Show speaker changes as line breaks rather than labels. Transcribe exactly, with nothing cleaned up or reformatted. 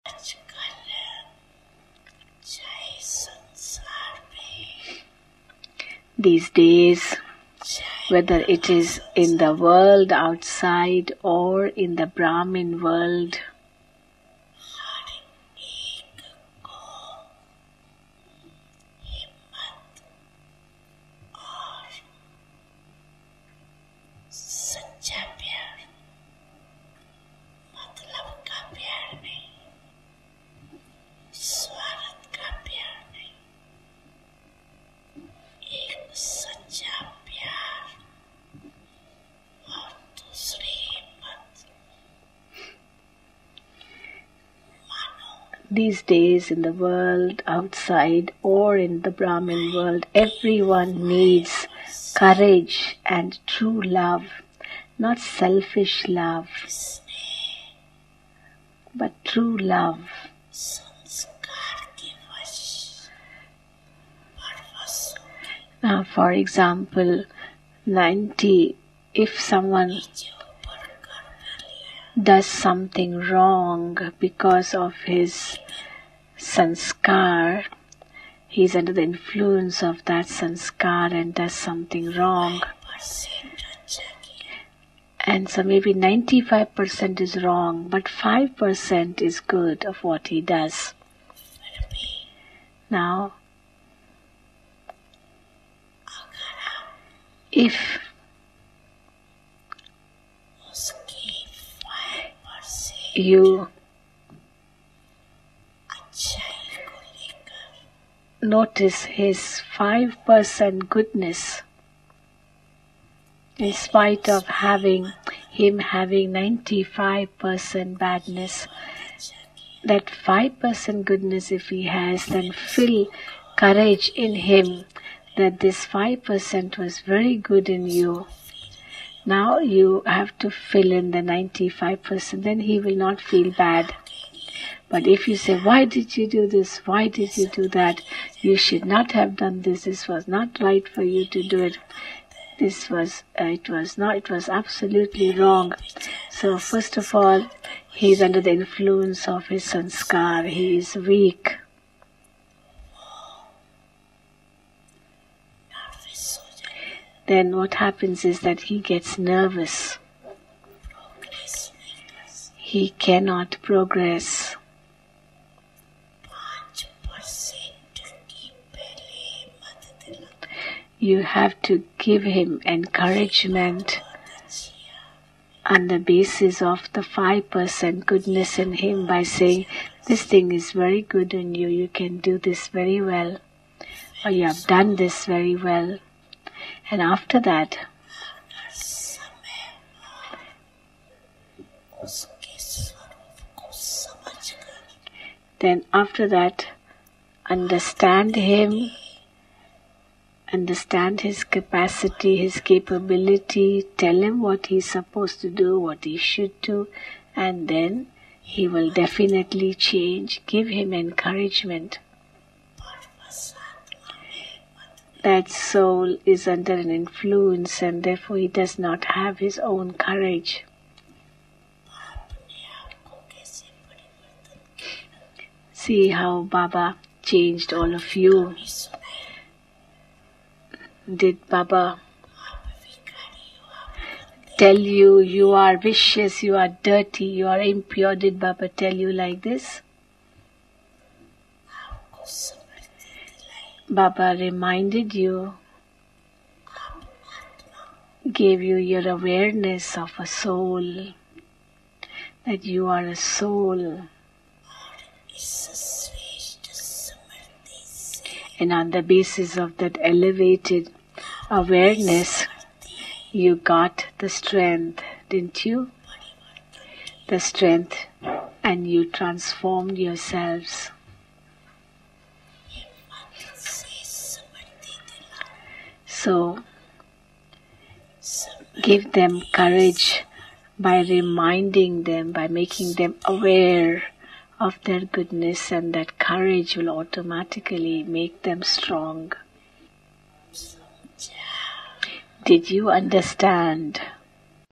These days, whether it is in the world outside or in the Brahmin world, these days in the world outside or in the Brahmin world, everyone needs courage and true love, not selfish love, but true love. Now, for example, ninety, if someone does something wrong because of his sanskar, he's under the influence of that sanskar and does something wrong. And so maybe ninety-five percent is wrong, but five percent is good of what he does. Now, if you notice his five percent goodness, in spite of having him having ninety-five percent badness, that five percent goodness if he has, then feel courage in him that this five percent was very good in you. Now you have to fill in the ninety-five percent, then he will not feel bad. But if you say, why did you do this? Why did you do that? You should not have done this. This was not right for you to do it. This was, uh, it was not, it was absolutely wrong. So first of all, he is under the influence of his sanskar. He is weak. Then what happens is that he gets nervous. He cannot progress. You have to give him encouragement on the basis of the five percent goodness in him by saying, this thing is very good in you, you can do this very well, or you have done this very well. And after that, then after that, understand him, understand his capacity, his capability, tell him what he's supposed to do, what he should do, and then he will definitely change. Give him encouragement. That soul is under an influence and therefore he does not have his own courage. See how Baba changed all of you. Did Baba tell you you are vicious, you are dirty, you are impure? Did Baba tell you like this? Baba reminded you, gave you your awareness of a soul, that you are a soul. And on the basis of that elevated awareness, you got the strength, didn't you? The strength, and you transformed yourselves. So, give them courage by reminding them, by making them aware of their goodness, and that courage will automatically make them strong. Did you understand?